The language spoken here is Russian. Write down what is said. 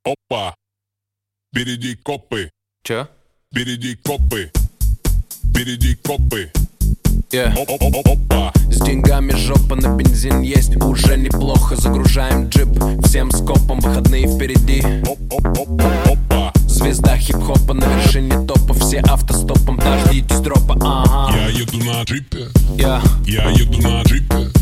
Опа, впереди копы. Чё? Впереди копы. Впереди копы. Yeah. Опа. С деньгами жопа, на бензин есть. Уже неплохо, загружаем джип. Всем скопом, выходные впереди. Опа. Звезда хип-хопа на вершине топа. Все автостопом, дождитесь дропа. Ага. Я еду на джипе. Я еду на джипе.